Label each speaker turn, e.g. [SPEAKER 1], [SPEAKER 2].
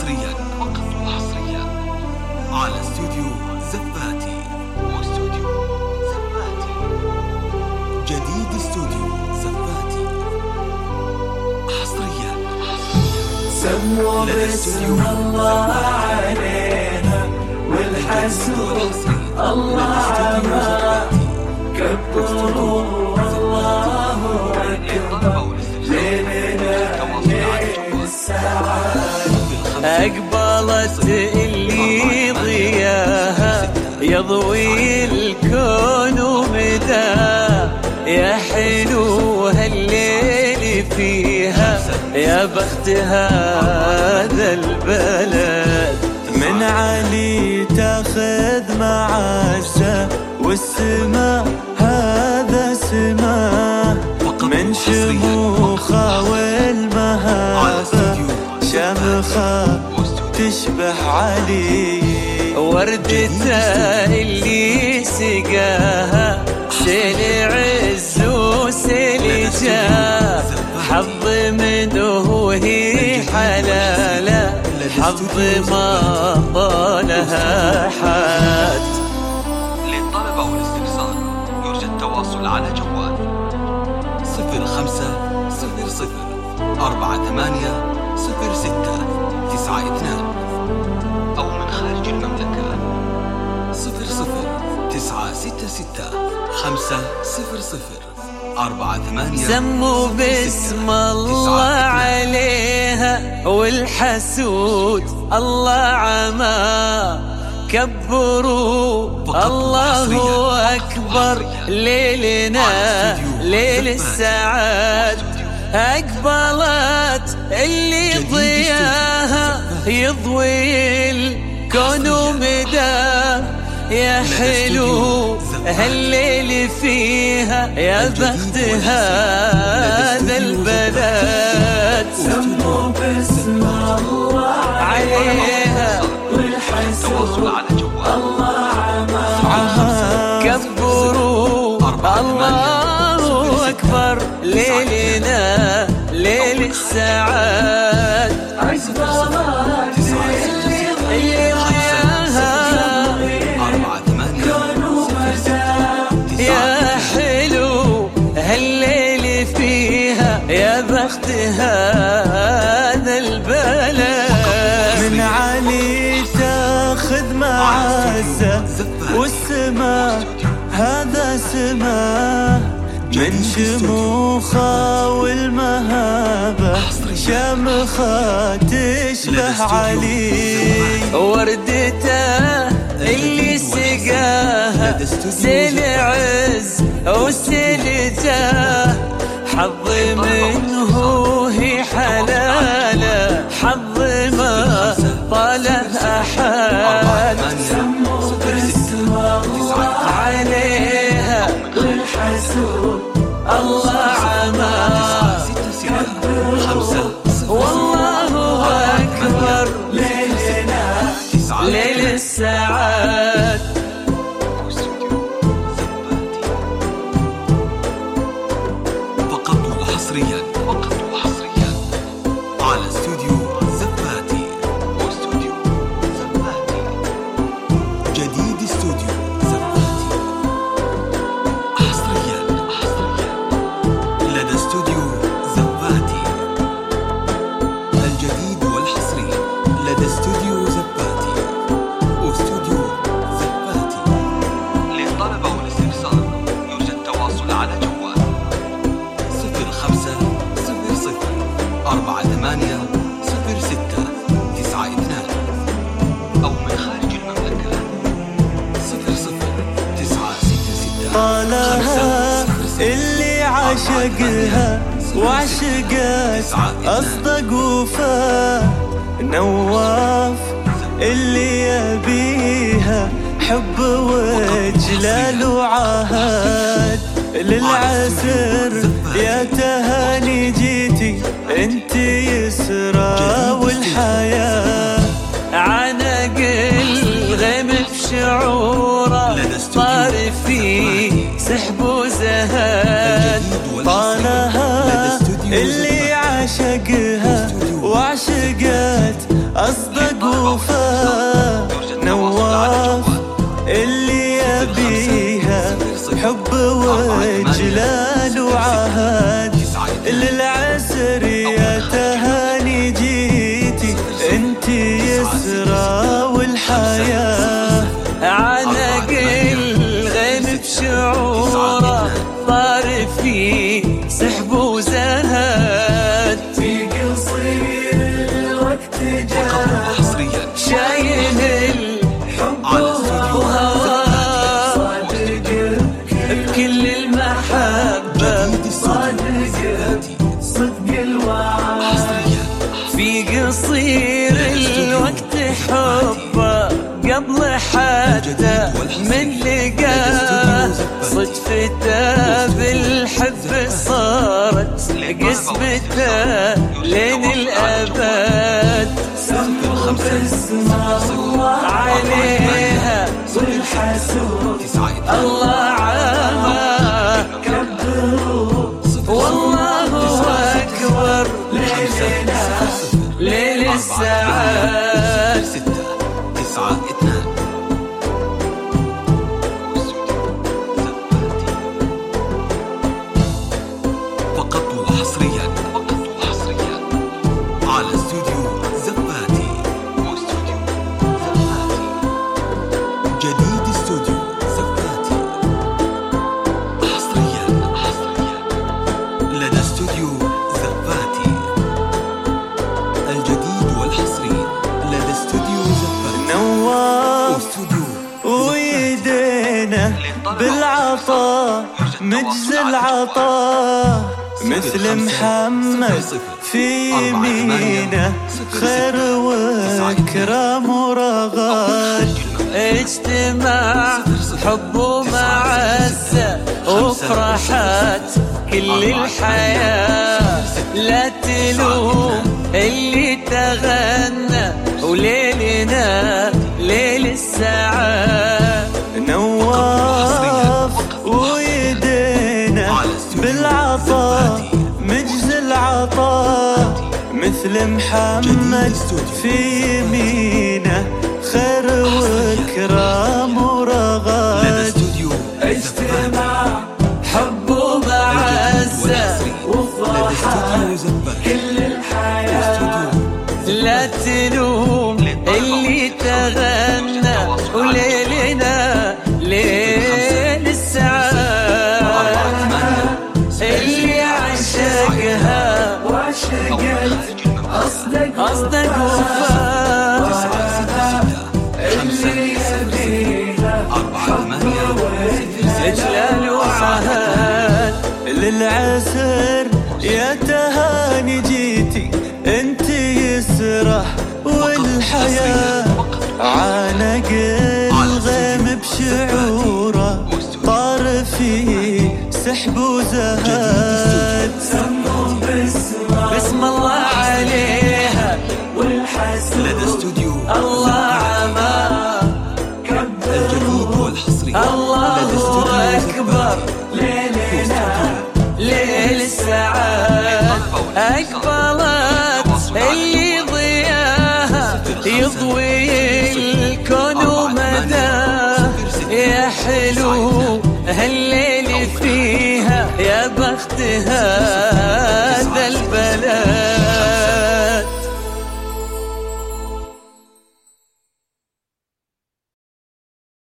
[SPEAKER 1] وحصريا على استوديو زباتي. جديد استوديو زباتي حصريا.
[SPEAKER 2] سموا باسم الله عليها والحسود الله عما كبروا الله أكبر ليلنا ليل السعادة.
[SPEAKER 3] أقبلت اللي ضياها يضوي الكون ومداه، يا حلو هالليل فيها يا بخت هذا البلد.
[SPEAKER 2] من علي تاخذ معزة والسما هذا سما، من شموخة والمهابة شمخة تشبه علي.
[SPEAKER 3] وردته اللي سقاها سيل عز وسيل جاه، حظ منه وهي حلالة حظ ما طالها حد.
[SPEAKER 1] للطلب أو الاستفسار يرجى التواصل على جوال 0500480692 أو من خارج المملكة 00966
[SPEAKER 3] سموا باسم الله عليها والحسود الله عما كبروا الله أكبر ليلنا ليل السعاد. أقبلت اللي ضياها يضوي الكون ومداه، يا حلو هالليل فيها يا بخت هذا البلد.
[SPEAKER 2] سموا باسم الله عليها والحسود الله عما
[SPEAKER 3] كبروا الله أكبر ليلنا ليل السعاد. يا حلو هالليل فيها يا بخت هذا البلد.
[SPEAKER 2] من علي تاخذ معزة والسما هذا سما، من شموخة والمهابة شمخة تشبه علي.
[SPEAKER 3] وردته اللي سقاها سيل عز وسيل جاه، حظ منه هي حلالة حظ ما طاله أحد.
[SPEAKER 2] سموا باسم الله
[SPEAKER 3] عليها
[SPEAKER 2] والحسود
[SPEAKER 3] الله عما والله أكبر
[SPEAKER 2] ليلنا
[SPEAKER 3] ليل السعاد.
[SPEAKER 1] فقط وحصريا على استوديو زباتي. جديد استوديو زباتي حصريا لدى استوديو زباتي. الجديد والحصري لدى استوديو زباتي واستوديو زباتي. للطلب أو الاستفسار يرجى التواصل على جوال 0500480692 أو من خارج المملكة 00966
[SPEAKER 2] طالها اللي عشقها وعشقت أصدق وفا، نواف اللي يبيها حب وجلال وعهد. للعسر يا تهاني جيتي انت يسرى والحياة،
[SPEAKER 3] عنق الغيم بشعوره طار في سحب وزهاد.
[SPEAKER 2] طالها اللي عشقها وعشقت أصدق
[SPEAKER 3] في قصير الوقت حبه قبل حتى من لقاه صدفته بالحب صارت قسمته لين الأبد سموا باسم الله عليها والحسود الله عامه كبروا والله أكبر ليلنا ليل السعاد
[SPEAKER 1] 6 9 2 فقط وحصريا على استوديو زفاتي واستوديو زفاتي جديد استوديو زفاتي حصريا لدى استوديو زفاتي الجديد والحصري لدى استوديو زفاتي
[SPEAKER 2] نواف ويدينا بالعطاء مجزي العطاء مثل محمد في يمينه خير وكرم ورغد
[SPEAKER 3] اجتماع حب ومعزة وفرحات كل الحياة لا تلوم اللي تغنى وليلنا ليل السعادة
[SPEAKER 2] نواف ويدينا بالعطاء مجزي العطاء مثل محمد في يمينه خير وكرام ورغد
[SPEAKER 3] اجتماع حب ومعزة وفرحات كل الحياة لا تلوم اللي تغنى وليلنا ليل السعادة اللي عشقها وعشقت أصدق وفاء اللي يبيها حب وإجلال وعهد
[SPEAKER 2] للعسر يا تهاني جيتي انت يسرح والحياة عانق الغيم بشعوره طار في سحب وزهد
[SPEAKER 3] سموا باسم الله عليها والحسود
[SPEAKER 1] لدى استوديو
[SPEAKER 3] الله عامه
[SPEAKER 1] الجديد والحصري
[SPEAKER 3] الله أكبر ليلنا ليل السعاد أقبلت اللي ضياها يضوي الكون ومداه يا حلو هالليل فيها يا بخت هذا البلد